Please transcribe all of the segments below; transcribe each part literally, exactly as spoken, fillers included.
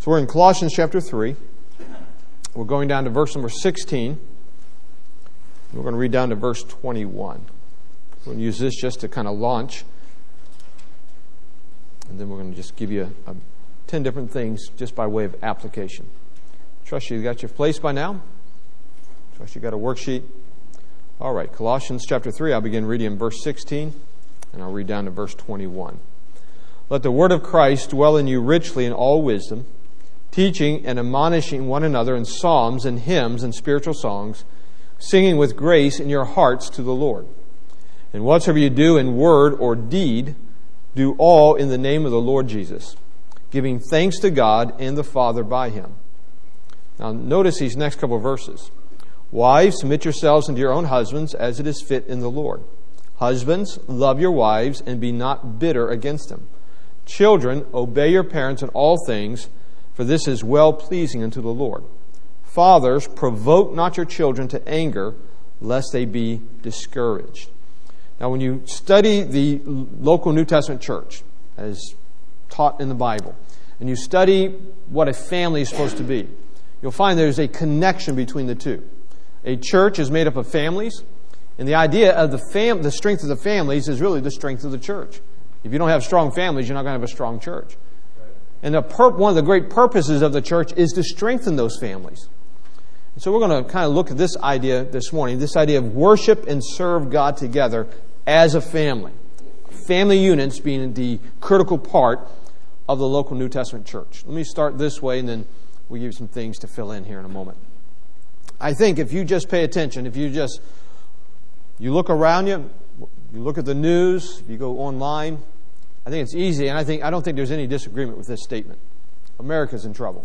So we're in Colossians chapter three. We're going down to verse number sixteen. We're going to read down to verse twenty-one. We're going to use this just to kind of launch. And then we're going to just give you a, a, ten different things just by way of application. Trust you got your place by now. Trust you got a worksheet. All right, Colossians chapter three. I'll begin reading in verse sixteen, and I'll read down to verse twenty-one. Let the word of Christ dwell in you richly in all wisdom, teaching and admonishing one another in psalms and hymns and spiritual songs, singing with grace in your hearts to the Lord. And whatsoever you do in word or deed, do all in the name of the Lord Jesus, giving thanks to God and the Father by Him. Now notice these next couple of verses. Wives, submit yourselves unto your own husbands as it is fit in the Lord. Husbands, love your wives and be not bitter against them. Children, obey your parents in all things, for this is well-pleasing unto the Lord. Fathers, provoke not your children to anger, lest they be discouraged. Now, when you study the local New Testament church, as taught in the Bible, and you study what a family is supposed to be, you'll find there's a connection between the two. A church is made up of families, and the idea of the fam- the strength of the families is really the strength of the church. If you don't have strong families, you're not going to have a strong church. And the pur- one of the great purposes of the church is to strengthen those families. And so we're going to kind of look at this idea this morning, this idea of worship and serve God together as a family. Family units being the critical part of the local New Testament church. Let me start this way, and then we'll give you some things to fill in here in a moment. I think if you just pay attention, if you just, you look around you, you look at the news, you go online, I think it's easy, and I think I don't think there's any disagreement with this statement. America's in trouble.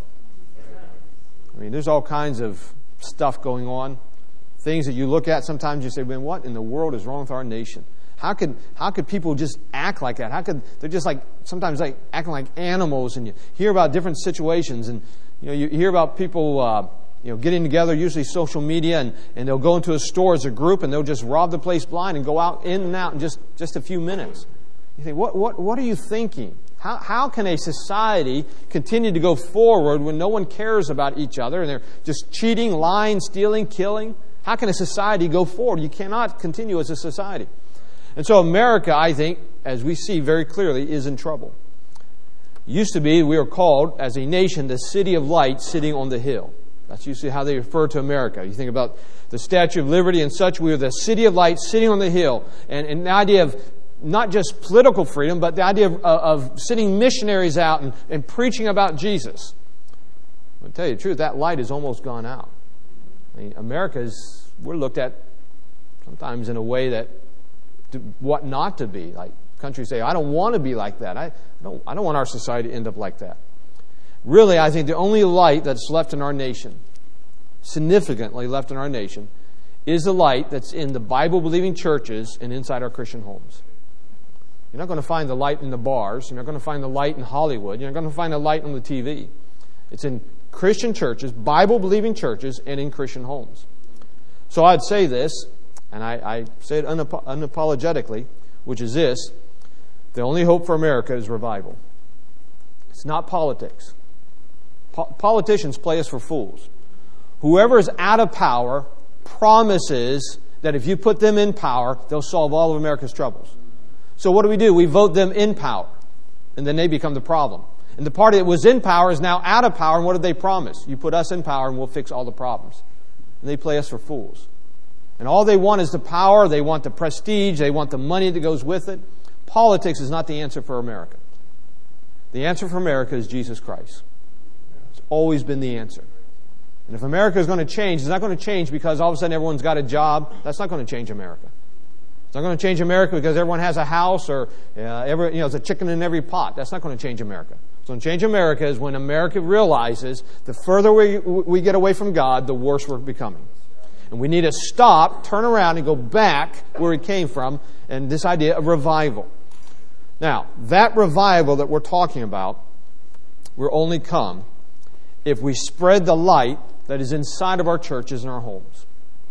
I mean, there's all kinds of stuff going on, things that you look at, sometimes you say, man, what in the world is wrong with our nation? How could how could people just act like that? How could they're just like sometimes like acting like animals, and you hear about different situations, and you know you hear about people uh, you know getting together, usually social media, and, and they'll go into a store as a group and they'll just rob the place blind and go out in and out in just, just a few minutes. You think, what what what are you thinking? How how can a society continue to go forward when no one cares about each other and they're just cheating, lying, stealing, killing? How can a society go forward? You cannot continue as a society. And so America, I think, as we see very clearly, is in trouble. It used to be we were called, as a nation, the city of light sitting on the hill. That's usually how they refer to America. You think about the Statue of Liberty and such. We are the city of light sitting on the hill. And, and the idea of not just political freedom, but the idea of, of sending missionaries out and, and preaching about Jesus. I'll tell you the truth, that light has almost gone out. I mean, America is, we're looked at sometimes in a way that to, what not to be. Like countries say, I don't want to be like that. I don't, I don't want our society to end up like that. Really, I think the only light that's left in our nation, significantly left in our nation, is the light that's in the Bible-believing churches and inside our Christian homes. You're not going to find the light in the bars. You're not going to find the light in Hollywood. You're not going to find the light on the T V. It's in Christian churches, Bible-believing churches, and in Christian homes. So I'd say this, and I, I say it unap- unapologetically, which is this: the only hope for America is revival. It's not politics. Po- politicians play us for fools. Whoever is out of power promises that if you put them in power, they'll solve all of America's troubles. So what do we do? We vote them in power, and then they become the problem. And the party that was in power is now out of power, and what did they promise? You put us in power, and we'll fix all the problems. And they play us for fools. And all they want is the power, they want the prestige, they want the money that goes with it. Politics is not the answer for America. The answer for America is Jesus Christ. It's always been the answer. And if America is going to change, it's not going to change because all of a sudden everyone's got a job. That's not going to change America. It's not going to change America because everyone has a house or uh, every, you know, there's a chicken in every pot. That's not going to change America. What's going to change America is when America realizes the further we, we get away from God, the worse we're becoming. And we need to stop, turn around, and go back where we came from, and this idea of revival. Now, that revival that we're talking about will only come if we spread the light that is inside of our churches and our homes.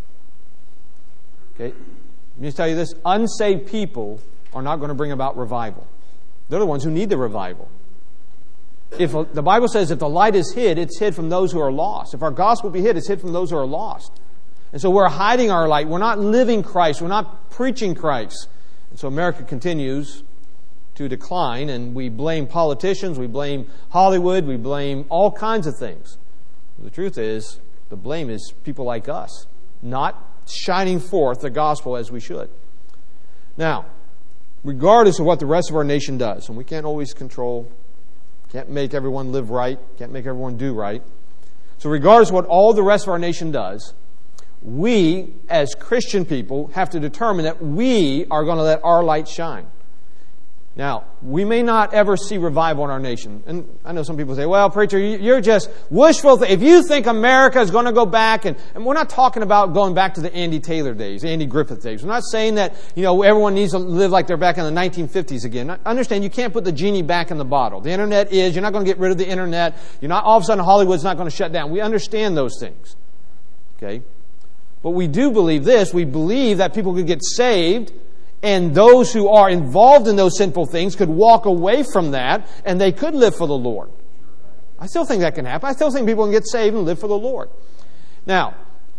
Okay? Let me tell you this. Unsaved people are not going to bring about revival. They're the ones who need the revival. if the Bible says if the light is hid, it's hid from those who are lost. If our gospel be hid, it's hid from those who are lost. And so we're hiding our light. We're not living Christ. We're not preaching Christ. And so America continues to decline, and we blame politicians, we blame Hollywood, we blame all kinds of things. The truth is, the blame is people like us, not shining forth the gospel as we should. Now, regardless of what the rest of our nation does, and we can't always control, can't make everyone live right, can't make everyone do right. So regardless of what all the rest of our nation does, we, as Christian people, have to determine that we are going to let our light shine. Now, we may not ever see revival in our nation. And I know some people say, well, preacher, you're just wishful. Th- if you think America is going to go back, and, and we're not talking about going back to the Andy Taylor days, Andy Griffith days. We're not saying that, you know, everyone needs to live like they're back in the nineteen fifties again. Understand, you can't put the genie back in the bottle. The internet is, you're not going to get rid of the internet. You're not, all of a sudden, Hollywood's not going to shut down. We understand those things. Okay? But we do believe this. We believe that people could get saved, and those who are involved in those sinful things could walk away from that, and they could live for the Lord. I still think that can happen. I still think people can get saved and live for the Lord. Now,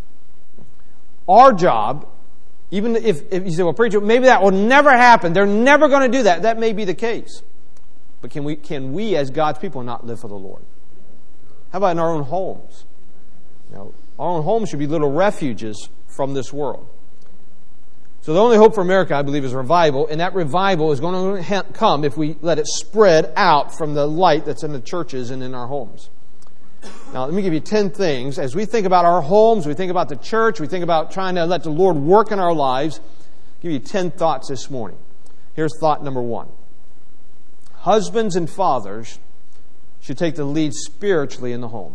our job, even if, if you say, well, preacher, maybe that will never happen. They're never going to do that. That may be the case. But can we, can we as God's people not live for the Lord? How about in our own homes? You know, our own homes should be little refuges from this world. So the only hope for America, I believe, is revival, and that revival is going to come if we let it spread out from the light that's in the churches and in our homes. Now, let me give you ten things. As we think about our homes, we think about the church, we think about trying to let the Lord work in our lives, I'll give you ten thoughts this morning. Here's thought number one. Husbands and fathers should take the lead spiritually in the home.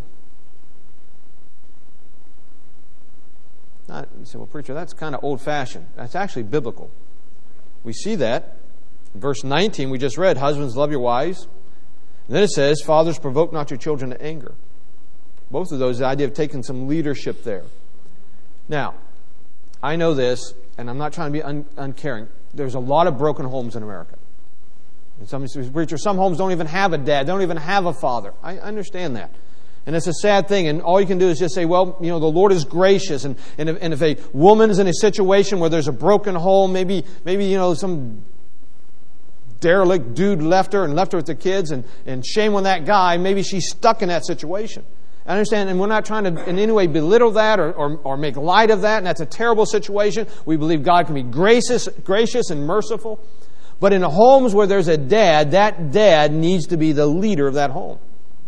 Not, you say, well, preacher, that's kind of old-fashioned. That's actually biblical. We see that. In verse nineteen, we just read, husbands, love your wives. And then it says, fathers, provoke not your children to anger. Both of those, the idea of taking some leadership there. Now, I know this, and I'm not trying to be un- uncaring. There's a lot of broken homes in America. And some preachers, some homes don't even have a dad. They don't even have a father. I understand that. And it's a sad thing, and all you can do is just say, well, you know, the Lord is gracious, and, and, if, and if a woman is in a situation where there's a broken home, maybe, maybe you know, some derelict dude left her and left her with the kids, and, and shame on that guy, maybe she's stuck in that situation. I understand, and we're not trying to in any way belittle that or, or, or make light of that, and that's a terrible situation. We believe God can be gracious, gracious and merciful. But in homes where there's a dad, that dad needs to be the leader of that home.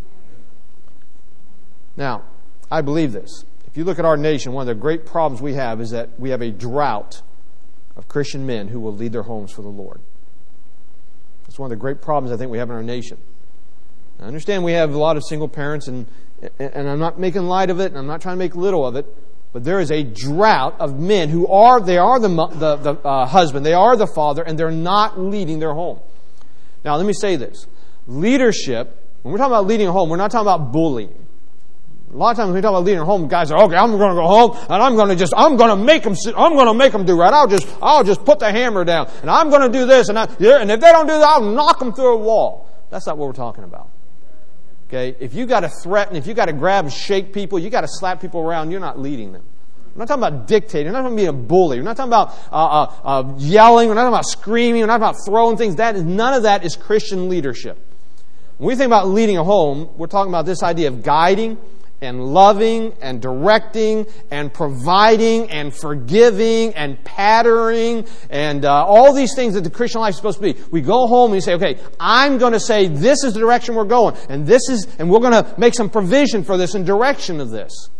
Now, I believe this. If you look at our nation, one of the great problems we have is that we have a drought of Christian men who will lead their homes for the Lord. That's one of the great problems I think we have in our nation. I understand we have a lot of single parents, and, and I'm not making light of it, and I'm not trying to make little of it, but there is a drought of men who are, they are the, the, the uh, husband, they are the father, and they're not leading their home. Now, let me say this. Leadership, when we're talking about leading a home, we're not talking about bullying. A lot of times when we talk about leading a home, guys are, okay, I'm going to go home and I'm going to just, I'm going to make them, I'm going to make them do right. I'll just, I'll just put the hammer down and I'm going to do this and I, yeah, and if they don't do that, I'll knock them through a wall. That's not what we're talking about. Okay? If you got to threaten, if you got to grab and shake people, you got to slap people around, you're not leading them. We're not talking about dictating. We're not talking about being a bully. We're not talking about uh, uh, uh, yelling. We're not talking about screaming. We're not about throwing things. That is, none of that is Christian leadership. When we think about leading a home, we're talking about this idea of guiding and loving and directing and providing and forgiving and patterning and uh, all these things that the Christian life is supposed to be. We go home and you say, okay, I'm going to say this is the direction we're going, and this is, and we're going to make some provision for this and direction of this.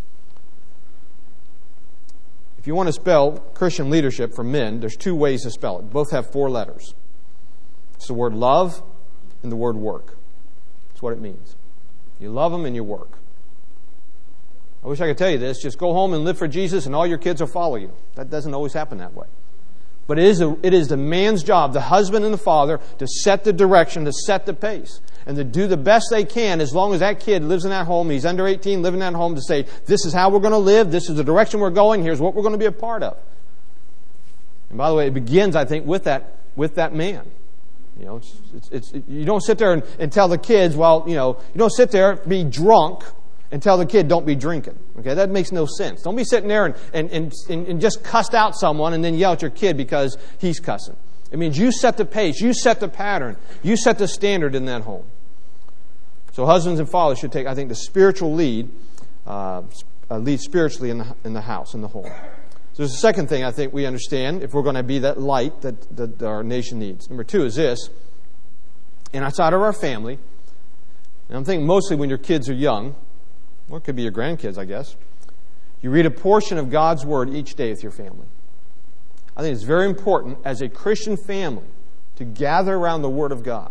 If you want to spell Christian leadership for men, there's two ways to spell it. Both have four letters. It's the word love and the word work. That's what it means. You love them and you work. I wish I could tell you this. Just go home and live for Jesus and all your kids will follow you. That doesn't always happen that way. But it is, a, it is the man's job, the husband and the father, to set the direction, to set the pace, and to do the best they can as long as that kid lives in that home, he's under eighteen, living in that home, to say, this is how we're going to live, this is the direction we're going, here's what we're going to be a part of. And by the way, it begins, I think, with that, with that man. You know, it's, it's, it's, it, you don't sit there and, and tell the kids, well, you know, you don't sit there, be drunk, and tell the kid, don't be drinking. Okay, that makes no sense. Don't be sitting there and, and, and, and just cuss out someone and then yell at your kid because he's cussing. It means you set the pace, you set the pattern, you set the standard in that home. So husbands and fathers should take, I think, the spiritual lead, uh, lead spiritually in the, in the house, in the home. So there's a second thing I think we understand if we're going to be that light that, that our nation needs. Number two is this. And outside of our family, and I'm thinking mostly when your kids are young, or it could be your grandkids, I guess, you read a portion of God's Word each day with your family. I think it's very important as a Christian family to gather around the Word of God.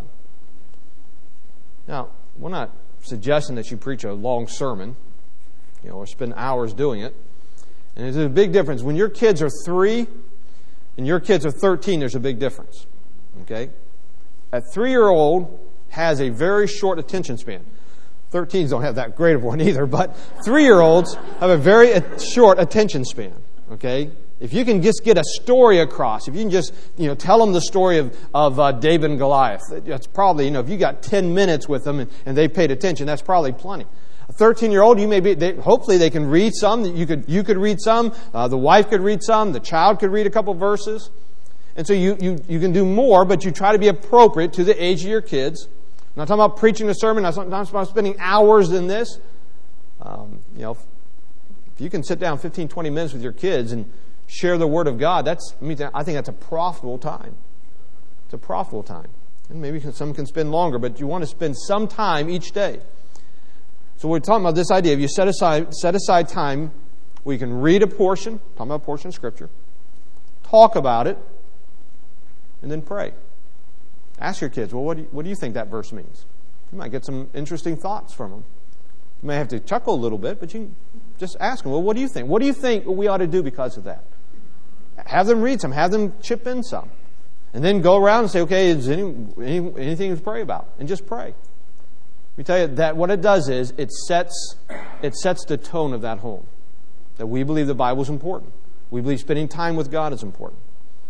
Now, we're not suggesting that you preach a long sermon, you know, or spend hours doing it. And there's a big difference. When your kids are three and your kids are thirteen, there's a big difference. Okay? A three-year-old has a very short attention span. thirteens don't have that great of one either, but three-year-olds have a very short attention span. Okay? If you can just get a story across, if you can just, you know, tell them the story of, of uh, David and Goliath, that's probably, you know, if you got ten minutes with them and, and they paid attention, that's probably plenty. A thirteen-year-old, you may be, they, hopefully they can read some. You could, you could read some. Uh, the wife could read some. The child could read a couple verses. And so you, you, you can do more, but you try to be appropriate to the age of your kids. I'm not talking about preaching a sermon. I'm not talking about spending hours in this. Um, you know, if, if you can sit down fifteen, twenty minutes with your kids and share the Word of God, that's, I mean, I think that's a profitable time. It's a profitable time. And maybe some can spend longer, but you want to spend some time each day. So we're talking about this idea of you set aside set aside time where you can read a portion, talking about a portion of Scripture, talk about it, and then pray. Ask your kids, well, what do you, what do you think that verse means? You might get some interesting thoughts from them. You may have to chuckle a little bit, but you just ask them, well, what do you think? What do you think we ought to do because of that? Have them read some. Have them chip in some. And then go around and say, okay, is any, any, anything to pray about? And just pray. Let me tell you that what it does is it sets it sets the tone of that home. That we believe the Bible is important. We believe spending time with God is important.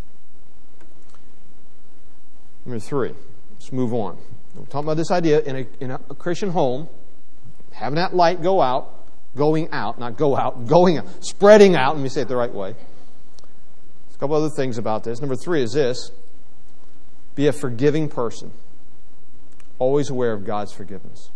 Number three, let's move on. We're talking about this idea in a, in a Christian home, having that light go out, going out, not go out, going out, spreading out. Let me say it the right way. There's a couple other things about this. Number three is this: be a forgiving person. Always aware of God's forgiveness.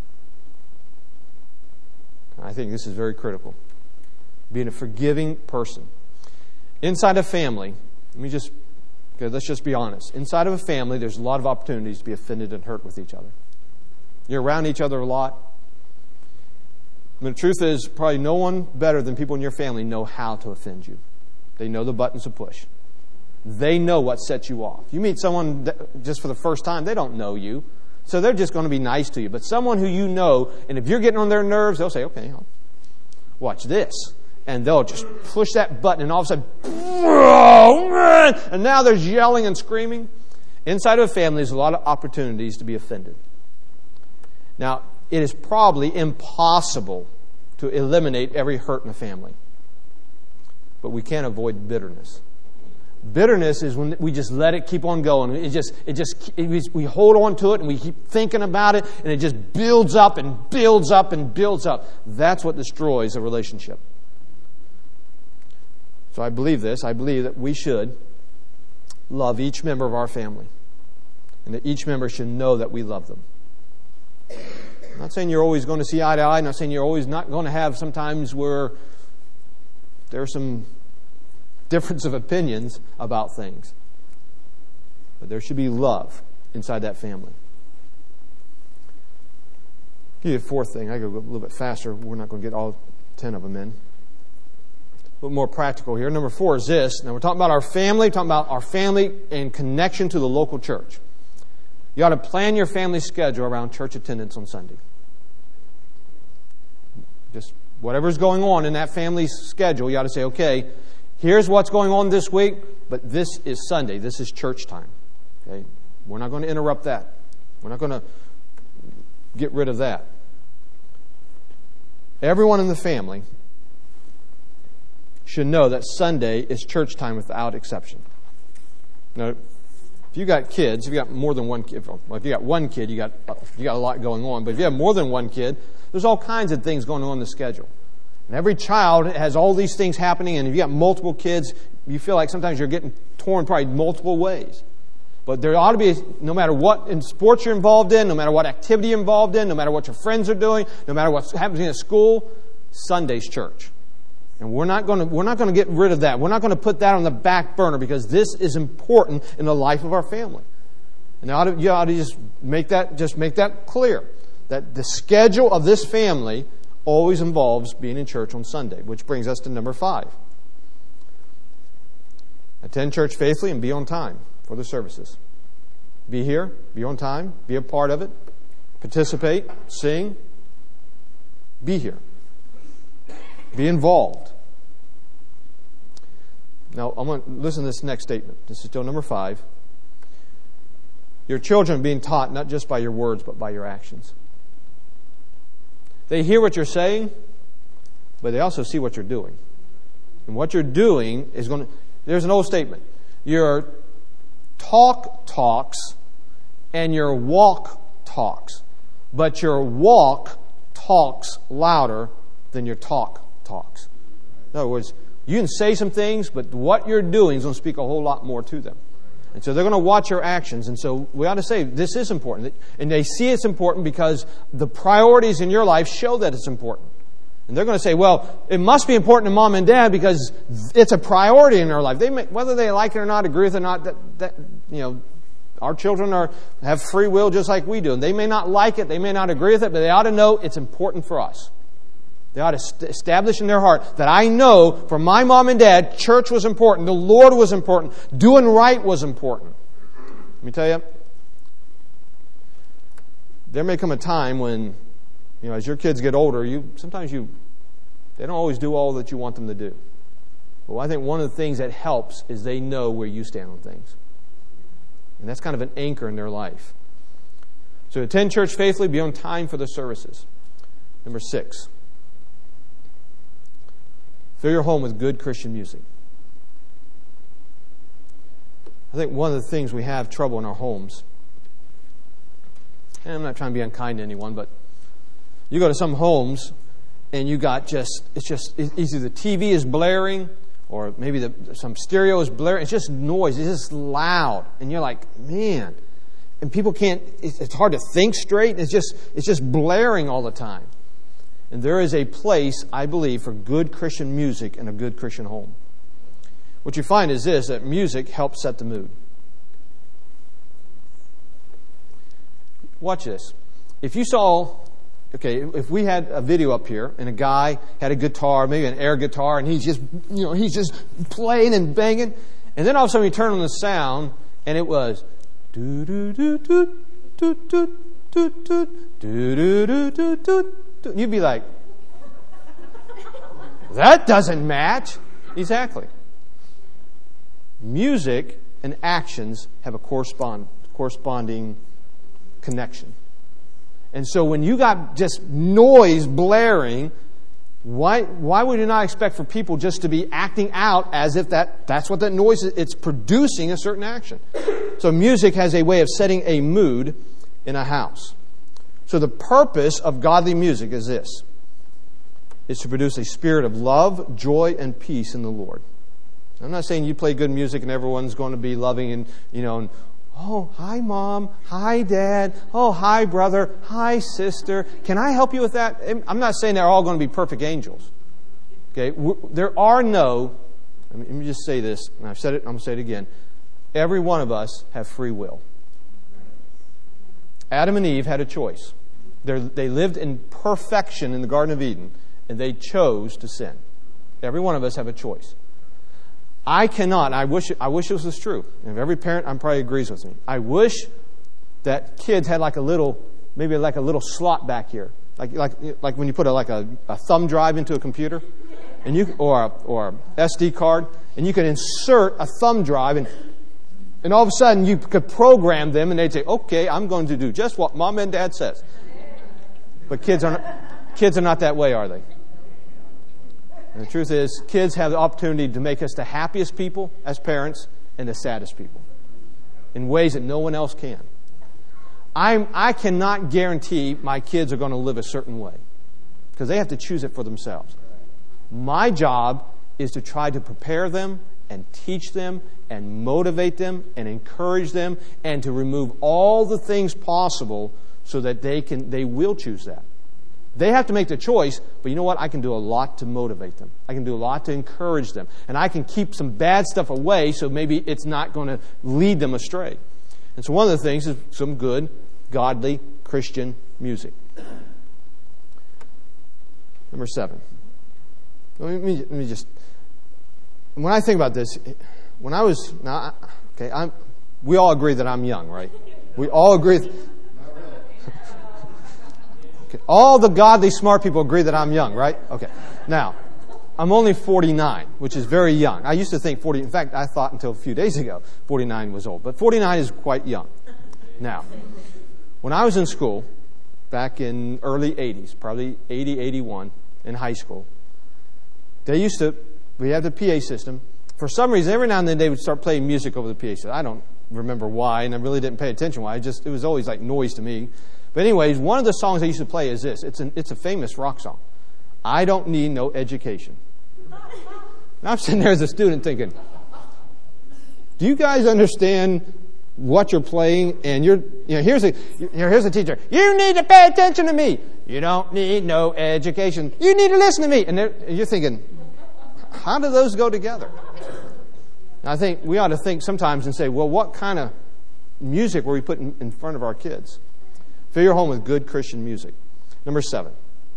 I think this is very critical. Being a forgiving person. Inside a family, let me just, okay, let's just be honest. Inside of a family, there's a lot of opportunities to be offended and hurt with each other. You're around each other a lot. I mean, the truth is, probably no one better than people in your family know how to offend you. They know the buttons to push. They know what sets you off. You meet someone that, just for the first time, they don't know you. So they're just going to be nice to you. But someone who you know, and if you're getting on their nerves, they'll say, okay, watch this. And they'll just push that button, and all of a sudden, oh, man! And now there's yelling and screaming. Inside of a family, there's a lot of opportunities to be offended. Now, it is probably impossible to eliminate every hurt in a family. But we can't avoid bitterness. Bitterness is when we just let it keep on going. It just, it just, it, we hold on to it and we keep thinking about it, and it just builds up and builds up and builds up. That's what destroys a relationship. So I believe this. I believe that we should love each member of our family, and that each member should know that we love them. I'm not saying you're always going to see eye to eye. I'm not saying you're always not going to have sometimes where there's some difference of opinions about things. But there should be love inside that family. I'll give you a fourth thing. I go a little bit faster. We're not going to get all ten of them in. A little more practical here. Number four is this. Now we're talking about our family, talking about our family in connection to the local church. You ought to plan your family schedule around church attendance on Sunday. Just whatever's going on in that family's schedule, you ought to say, okay, here's what's going on this week, but this is Sunday. This is church time. Okay? We're not going to interrupt that. We're not going to get rid of that. Everyone in the family should know that Sunday is church time without exception. Now, if you got kids, if you got more than one kid, well, if you got one kid, you got you got a lot going on. But if you have more than one kid, there's all kinds of things going on in the schedule. And every child has all these things happening, and if you got multiple kids, you feel like sometimes you're getting torn probably multiple ways. But there ought to be, no matter what in sports you're involved in, no matter what activity you're involved in, no matter what your friends are doing, no matter what's happening at school, Sunday's church. And we're not going to we're not going to get rid of that. We're not going to put that on the back burner because this is important in the life of our family. And you ought to, you ought to just make that just make that clear that the schedule of this family always involves being in church on Sunday, which brings us to number five. Attend church faithfully and be on time for the services. Be here, be on time, be a part of it, participate, sing, be here. Be involved. Now, I want to listen to this next statement. This is still number five. Your children are being taught not just by your words, but by your actions. They hear what you're saying, but they also see what you're doing. And what you're doing is going to... There's an old statement. Your talk talks and your walk talks. But your walk talks louder than your talk talks. In other words, you can say some things, but what you're doing is going to speak a whole lot more to them. And so they're going to watch your actions. And so we ought to say, this is important. And they see it's important because the priorities in your life show that it's important. And they're going to say, well, it must be important to mom and dad because it's a priority in their life. They may, whether they like it or not, agree with it or not, that, that you know, our children are have free will just like we do. And they may not like it, they may not agree with it, but they ought to know it's important for us. They ought to establish in their heart that I know for my mom and dad, church was important, the Lord was important, doing right was important. Let me tell you, there may come a time when, you know, as your kids get older, you sometimes you they don't always do all that you want them to do. Well, I think one of the things that helps is they know where you stand on things. And that's kind of an anchor in their life. So attend church faithfully, be on time for the services. Number six. Fill your home with good Christian music. I think one of the things we have trouble in our homes, and I'm not trying to be unkind to anyone, but you go to some homes and you got just, it's just, either the T V is blaring or maybe the, some stereo is blaring. It's just noise. It's just loud. And you're like, man. And people can't, it's hard to think straight. It's just, it's just blaring all the time. And there is a place, I believe, for good Christian music in a good Christian home. What you find is this, that music helps set the mood. Watch this. If you saw, okay, if we had a video up here and a guy had a guitar, maybe an air guitar, and he's just, you know, he's just playing and banging, and then all of a sudden you turn on the sound and it was do do do do do do do do do do do do. You'd be like, that doesn't match. Exactly. Music and actions have a correspond, corresponding connection. And so when you got just noise blaring, why why would you not expect for people just to be acting out as if that, that's what that noise is? It's producing a certain action. So music has a way of setting a mood in a house. So the purpose of godly music is this. It's to produce a spirit of love, joy, and peace in the Lord. I'm not saying you play good music and everyone's going to be loving and, you know, and, oh, hi, Mom. Hi, Dad. Oh, hi, brother. Hi, sister. Can I help you with that? I'm not saying they're all going to be perfect angels. Okay? There are no, let me just say this, and I've said it, I'm going to say it again. Every one of us have free will. Adam and Eve had a choice. They're, they lived in perfection in the Garden of Eden, and they chose to sin. Every one of us have a choice. I cannot, I wish I wish this was true. And if every parent I'm probably agrees with me. I wish that kids had like a little, maybe like a little slot back here. Like like like when you put a, like a, a thumb drive into a computer, and you or a, or a S D card, and you could insert a thumb drive and And all of a sudden, you could program them, and they'd say, okay, I'm going to do just what Mom and Dad says. But kids are not, kids are not that way, are they? And the truth is, kids have the opportunity to make us the happiest people as parents and the saddest people. in ways that no one else can. I'm, I cannot guarantee my kids are going to live a certain way because they have to choose it for themselves. My job is to try to prepare them and teach them and motivate them and encourage them and to remove all the things possible so that they can they will choose that. They have to make the choice, but you know what? I can do a lot to motivate them. I can do a lot to encourage them. And I can keep some bad stuff away so maybe it's not going to lead them astray. And so one of the things is some good, godly, Christian music. Number seven. Let me, let me just... When I think about this, when I was... Now, okay, I'm, we all agree that I'm young, right? We all agree... Okay, all the godly, smart people agree that I'm young, right? Okay. Now, I'm only forty-nine, which is very young. I used to think forty... In fact, I thought until a few days ago forty-nine was old. But forty-nine is quite young. Now, when I was in school, back in early eighties, probably eighty, eighty-one, in high school, they used to... We had the P A system. For some reason, every now and then they would start playing music over the P A system. I don't remember why, and I really didn't pay attention why. I just, it was always like noise to me. But anyways, one of the songs they used to play is this. It's, an, it's a famous rock song. I don't need no education. And I'm sitting there as a student thinking, do you guys understand what you're playing? And you're, you know, here's a, here's a teacher. You need to pay attention to me. You don't need no education. You need to listen to me. And you're thinking, how do those go together? And I think we ought to think sometimes and say, well, what kind of music were we putting in front of our kids? Fill your home with good Christian music. Number seven.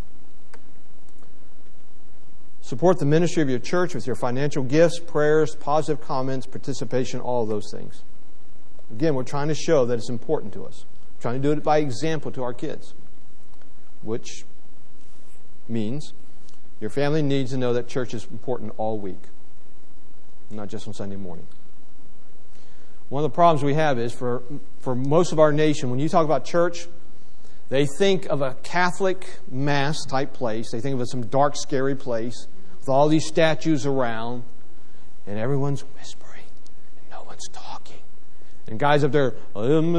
Support the ministry of your church with your financial gifts, prayers, positive comments, participation, all of those things. Again, we're trying to show that it's important to us. We're trying to do it by example to our kids. Which means your family needs to know that church is important all week, not just on Sunday morning. One of the problems we have is for, for most of our nation, when you talk about church, they think of a Catholic mass type place. They think of it as some dark, scary place with all these statues around, and everyone's whispering, and no one's talking. And guys up there, and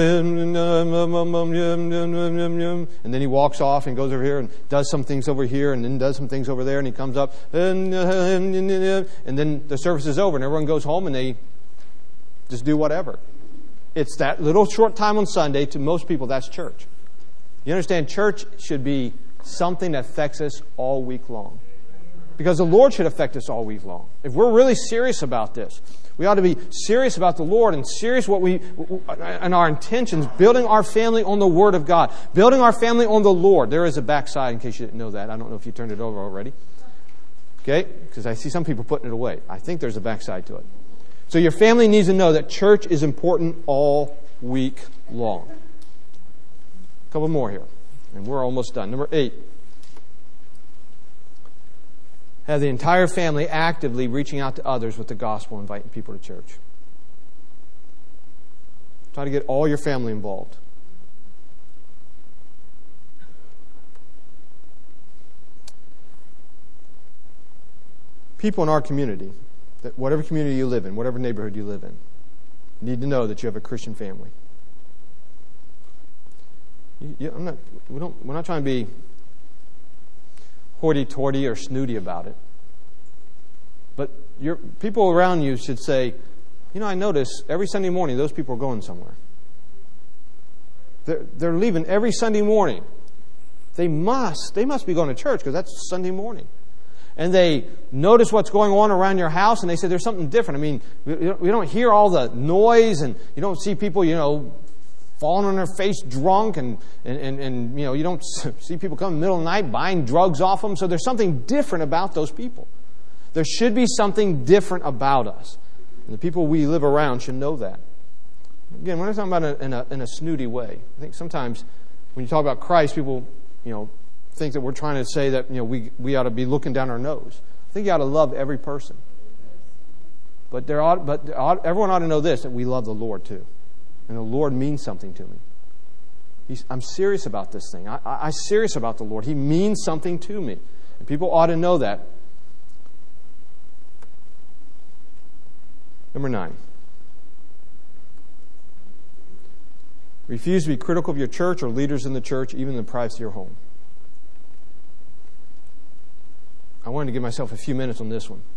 then he walks off and goes over here and does some things over here, and then does some things over there, and he comes up, and then the service is over, and everyone goes home, and they just do whatever. It's that little short time on Sunday. To most people, that's church. You understand, church should be something that affects us all week long. Because the Lord should affect us all week long. If we're really serious about this, we ought to be serious about the Lord and serious what we and our intentions, building our family on the Word of God, building our family on the Lord. There is a backside, in case you didn't know that. I don't know if you turned it over already. Okay? Because I see some people putting it away. I think there's a backside to it. So your family needs to know that church is important all week long. A couple more here, and we're almost done. Number eight. Have the entire family actively reaching out to others with the gospel, inviting people to church. Try to get all your family involved. People in our community, that whatever community you live in, whatever neighborhood you live in, need to know that you have a Christian family. You, you, I'm not. We don't. We're not trying to be hoity-toity or snooty about it. But your people around you should say, you know, I notice every Sunday morning those people are going somewhere. They're, they're leaving every Sunday morning. They must. They must be going to church because that's Sunday morning. And they notice what's going on around your house, and they say there's something different. I mean, we don't hear all the noise, and you don't see people, you know, falling on their face drunk, and, and, and, and you know, you don't see people come in the middle of the night buying drugs off them. So there's something different about those people. There should be something different about us. And the people we live around should know that. Again, we're not talking about it in a, in a snooty way. I think sometimes when you talk about Christ, people, you know, think that we're trying to say that, you know, we, we ought to be looking down our nose. I think you ought to love every person. But there ought, but there ought, everyone ought to know this, that we love the Lord too. And the Lord means something to me. He's, I'm serious about this thing. I, I, I'm serious about the Lord. He means something to me. And people ought to know that. Number nine. Refuse to be critical of your church or leaders in the church, even in the privacy of your home. I wanted to give myself a few minutes on this one.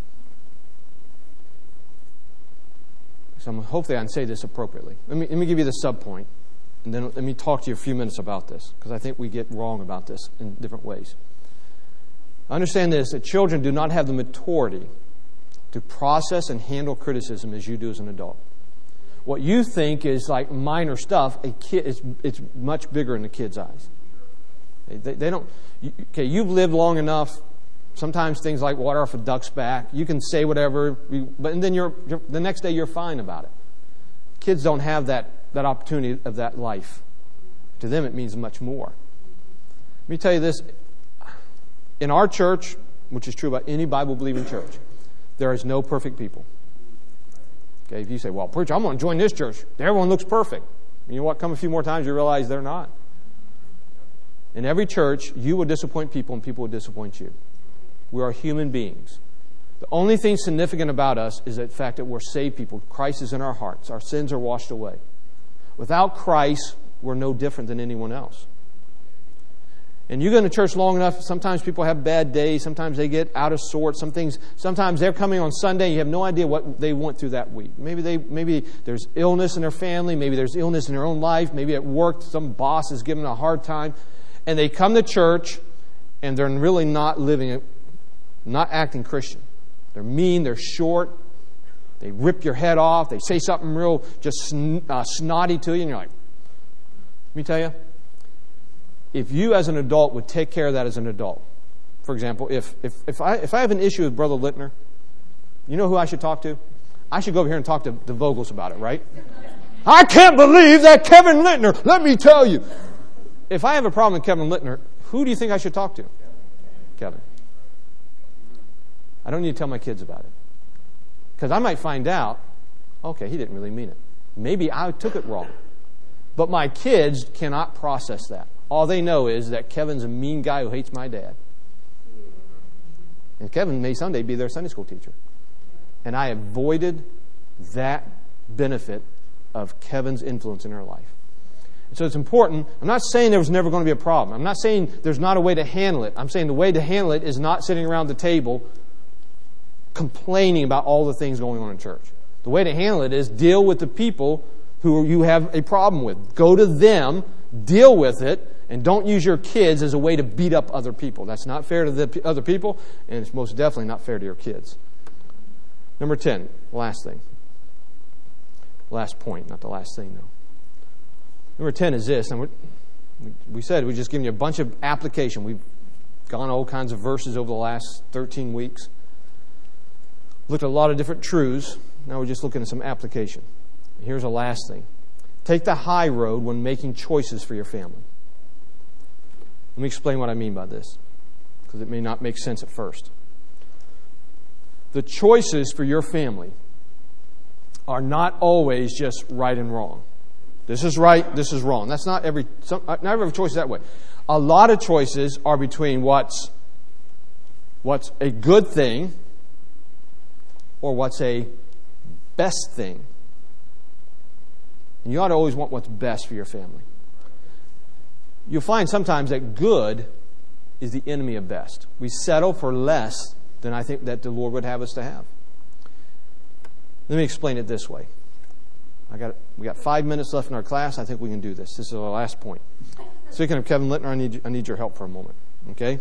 So I'm, hopefully I can say this appropriately. Let me, let me give you the sub-point, and then let me talk to you a few minutes about this, because I think we get wrong about this in different ways. Understand this, that children do not have the maturity to process and handle criticism as you do as an adult. What you think is like minor stuff, a kid it's, it's much bigger in the kid's eyes. They, they don't. You, okay, you've lived long enough. Sometimes things like water off a duck's back. You can say whatever, but and then you're, you're the next day you're fine about it. Kids don't have that that opportunity of that life. To them, it means much more. Let me tell you this: in our church, which is true about any Bible-believing church, there is no perfect people. Okay, if you say, well, preacher, I'm going to join this church. Everyone looks perfect. You know what? Come a few more times, you realize they're not. In every church, you will disappoint people and people will disappoint you. We are human beings. The only thing significant about us is the fact that we're saved people. Christ is in our hearts. Our sins are washed away. Without Christ, we're no different than anyone else. And you go to church long enough, sometimes people have bad days. Sometimes they get out of sorts. Some things, sometimes they're coming on Sunday. You have no idea what they went through that week. Maybe they, maybe there's illness in their family. Maybe there's illness in their own life. Maybe at work, some boss is giving them a hard time. And they come to church, and they're really not living it, not acting Christian. They're mean. They're short. They rip your head off. They say something real just sn- uh, snotty to you, and you're like, let me tell you. If you as an adult would take care of that as an adult. For example, if if if I if I have an issue with Brother Littner, you know who I should talk to? I should go over here and talk to the Vogels about it, right? I can't believe that Kevin Littner, let me tell you. If I have a problem with Kevin Littner, who do you think I should talk to? Kevin. I don't need to tell my kids about it. Because I might find out, okay, he didn't really mean it. Maybe I took it wrong. But my kids cannot process that. All they know is that Kevin's a mean guy who hates my dad. And Kevin may someday be their Sunday school teacher. And I avoided that benefit of Kevin's influence in their life. And so it's important. I'm not saying there was never going to be a problem. I'm not saying there's not a way to handle it. I'm saying the way to handle it is not sitting around the table complaining about all the things going on in church. The way to handle it is deal with the people who you have a problem with. Go to them, deal with it, and don't use your kids as a way to beat up other people. That's not fair to the other people, and it's most definitely not fair to your kids. Number ten, last thing. Last point, not the last thing, though. Number ten is this. And we said we're just giving you a bunch of application. We've gone all kinds of verses over the last thirteen weeks. Looked at a lot of different truths. Now we're just looking at some application. Here's a last thing. Take the high road when making choices for your family. Let me explain what I mean by this, because it may not make sense at first. The choices for your family are not always just right and wrong. This is right, this is wrong. That's not every, some, not every choice is that way. A lot of choices are between what's, what's a good thing or what's a best thing. And you ought to always want what's best for your family. You'll find sometimes that good is the enemy of best. We settle for less than I think that the Lord would have us to have. Let me explain it this way. I got we got five minutes left in our class. I think we can do this. This is our last point. Speaking of Kevin Littner, I need I need your help for a moment. Okay?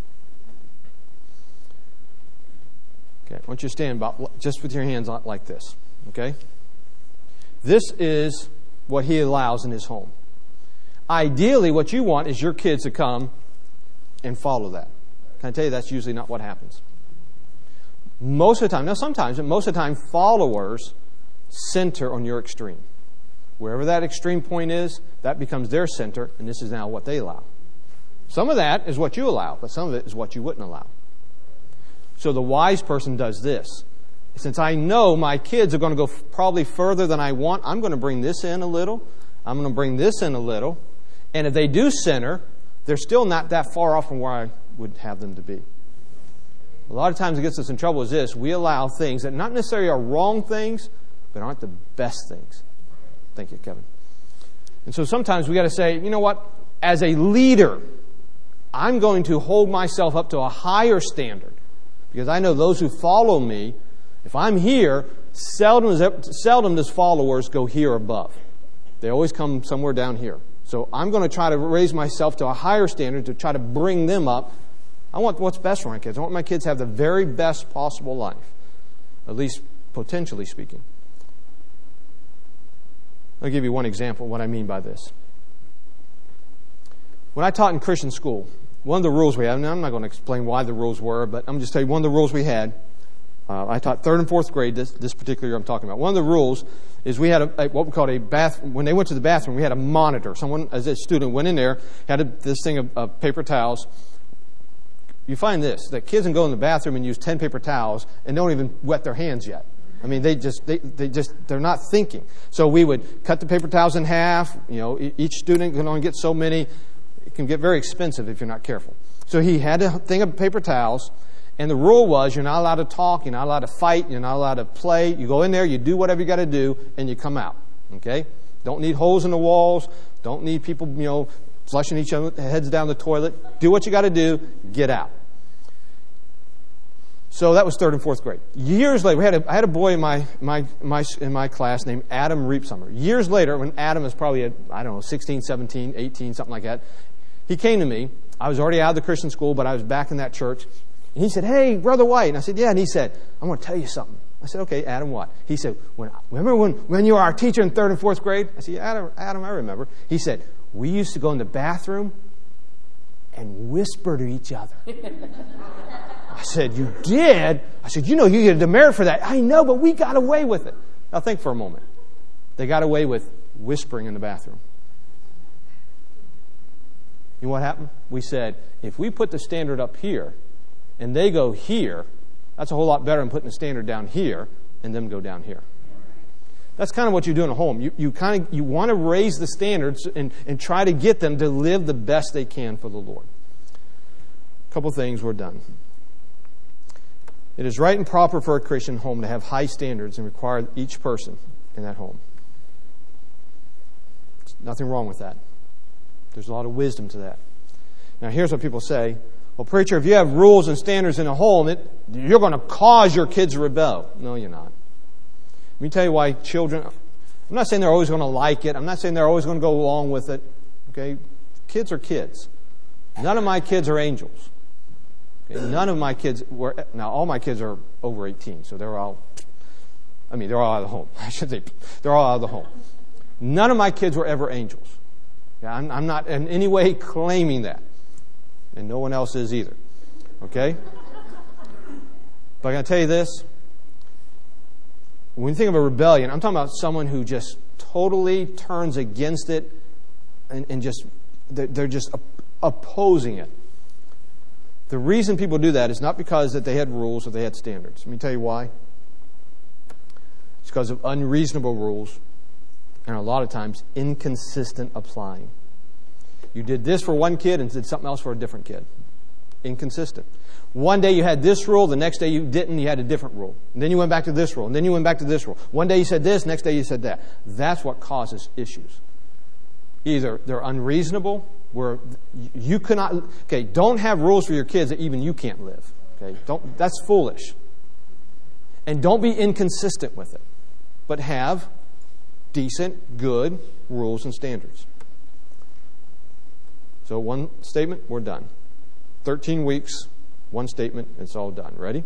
Okay. I want you to stand about just with your hands like this. Okay? This is what he allows in his home. Ideally, what you want is your kids to come and follow that. Can I tell you that's usually not what happens? Most of the time, now sometimes, but most of the time, followers center on your extreme. Wherever that extreme point is, that becomes their center, and this is now what they allow. Some of that is what you allow, but some of it is what you wouldn't allow. So the wise person does this. Since I know my kids are going to go probably further than I want, I'm going to bring this in a little. I'm going to bring this in a little. And if they do center, they're still not that far off from where I would have them to be. A lot of times it gets us in trouble is this. We allow things that not necessarily are wrong things, but aren't the best things. Thank you, Kevin. And so sometimes we got to say, you know what? As a leader, I'm going to hold myself up to a higher standard because I know those who follow me, if I'm here, seldom, seldom does followers go here above. They always come somewhere down here. So I'm going to try to raise myself to a higher standard to try to bring them up. I want what's best for my kids. I want my kids to have the very best possible life, at least potentially speaking. I'll give you one example of what I mean by this. When I taught in Christian school, one of the rules we had, and I'm not going to explain why the rules were, but I'm just telling you one of the rules we had. Uh, I taught third and fourth grade this, this particular year I'm talking about. One of the rules is we had a, a, what we called a bath. When they went to the bathroom, we had a monitor. Someone, as a student, went in there, had a, this thing of, of paper towels. You find this, that kids can go in the bathroom and use ten paper towels and don't even wet their hands yet. I mean, they just, they, they just, they're not thinking. So we would cut the paper towels in half. You know, each student can only get so many. It can get very expensive if you're not careful. So he had a thing of paper towels. And the rule was you're not allowed to talk, you're not allowed to fight, you're not allowed to play. You go in there, you do whatever you got to do, and you come out. Okay? Don't need holes in the walls. Don't need people, you know, flushing each other's heads down the toilet. Do what you got to do. Get out. So that was third and fourth grade. Years later, we had a, I had a boy in my, my, my, in my class named Adam Reepsummer. Years later, when Adam was probably, at, I don't know, sixteen, seventeen, eighteen, something like that, he came to me. I was already out of the Christian school, but I was back in that church. And he said, "Hey, Brother White." And I said, "Yeah." And he said, "I'm going to tell you something." I said, "Okay, Adam, what?" He said, "When remember when, when you were our teacher in third and fourth grade?" I said, "Yeah, Adam, Adam, I remember." He said, "We used to go in the bathroom and whisper to each other." I said, "You did?" I said, "You know, you get a demerit for that." "I know, but we got away with it." Now think for a moment. They got away with whispering in the bathroom. You know what happened? We said, if we put the standard up here, and they go here, that's a whole lot better than putting the standard down here and them go down here. That's kind of what you do in a home. You, you kind of you want to raise the standards and, and try to get them to live the best they can for the Lord. A couple things, we're done. It is right and proper for a Christian home to have high standards and require each person in that home. There's nothing wrong with that. There's a lot of wisdom to that. Now here's what people say. "Well, preacher, if you have rules and standards in a home, it, you're going to cause your kids to rebel." No, you're not. Let me tell you why children... I'm not saying they're always going to like it. I'm not saying they're always going to go along with it. Okay? Kids are kids. None of my kids are angels. Okay? None of my kids were... Now, all my kids are over eighteen, so they're all... I mean, they're all out of the home. I should say, they're all out of the home. None of my kids were ever angels. Okay? I'm, I'm not in any way claiming that. And no one else is either. Okay? But I'm going to tell you this. When you think of a rebellion, I'm talking about someone who just totally turns against it and, and just, they're just opposing it. The reason people do that is not because that they had rules or they had standards. Let me tell you why. It's because of unreasonable rules and a lot of times inconsistent applying. You did this for one kid and did something else for a different kid. Inconsistent. One day you had this rule, the next day you didn't, you had a different rule. And then you went back to this rule, and then you went back to this rule. One day you said this, next day you said that. That's what causes issues. Either they're unreasonable, where you cannot... Okay, don't have rules for your kids that even you can't live. Okay, don't. That's foolish. And don't be inconsistent with it. But have decent, good rules and standards. So one statement, we're done. Thirteen weeks, one statement, it's all done. Ready?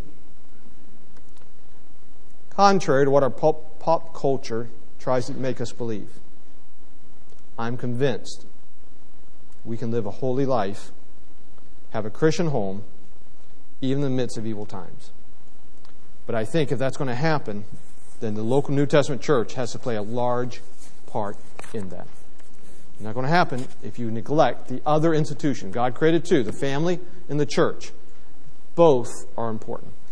Contrary to what our pop, pop culture tries to make us believe, I'm convinced we can live a holy life, have a Christian home, even in the midst of evil times. But I think if that's going to happen, then the local New Testament church has to play a large part in that. It's not going to happen if you neglect the other institution. God created two, the family and the church. Both are important.